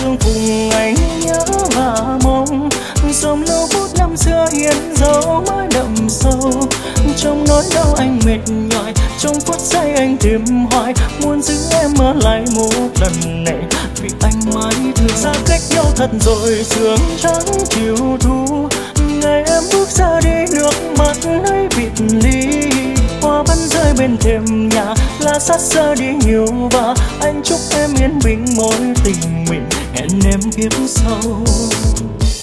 tương phùng anh nhớ và mong dòng lâu phút năm xưa hiện dấu mãi đậm sâu. Trong nỗi đau anh mệt nhòi, trong phút giây anh tìm hoài, muốn giữ em ở lại một lần này vì anh mãi thương. Xa cách nhau thật rồi, sương trắng chiều thu, ngày em bước ra đi nước mắt ấy biệt ly. Hoa vẫn rơi bên thềm nhà, lá sát rơi đi nhiều và anh chúc em yên bình mối tình mình, hẹn em kiếp sau.